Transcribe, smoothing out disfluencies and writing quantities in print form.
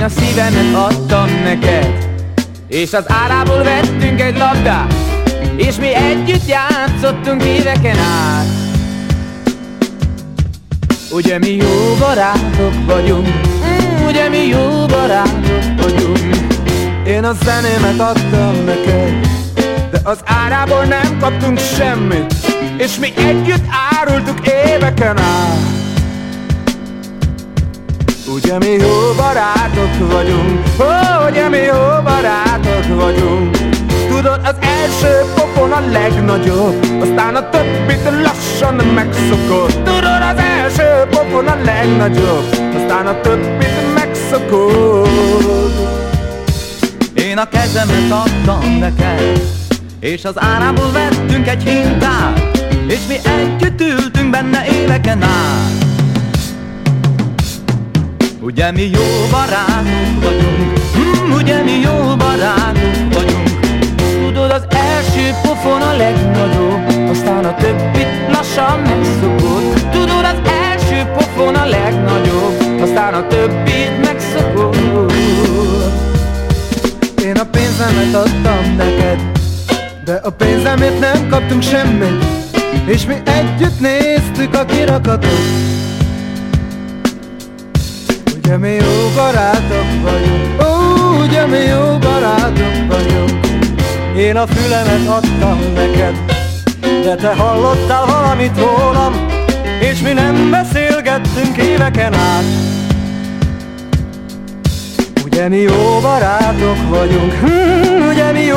a szívemet adtam neked, és az árából vettünk egy labdát, és mi együtt játszottunk éveken át. Ugye mi jó barátok vagyunk, ugye mi jó barátok vagyunk. Én a zenémet adtam neked, de az árából nem kaptunk semmit, és mi együtt árultuk éveken át. ugye mi jó barátok vagyunk, ugye mi jó barátok vagyunk. Tudod, az első pofon a legnagyobb, aztán a többit lassan megszokod. Tudod, az első pofon a legnagyobb, aztán a többit megszokod. Én a kezemet adtam neked, és az árából vettünk egy hintát, és mi együtt ültünk benne éveken át. Ugye mi jó barátok vagyunk, ugye mi jó barátok vagyunk. Tudod, az első pofon a legnagyobb, aztán a többit lassan megszokod. Tudod, az első pofon a legnagyobb, aztán a többit megszokod. én a pénzemet adtam neked, de a pénzemért nem kaptunk semmit, és mi együtt néztük a kirakatot. Ugye mi jó barátok vagyunk, ugye mi jó barátok vagyunk. Én a fülemet adtam neked, de te hallottál valamit rólam, és mi nem beszélgettünk éveken át. Ugye mi jó barátok vagyunk, ugye mi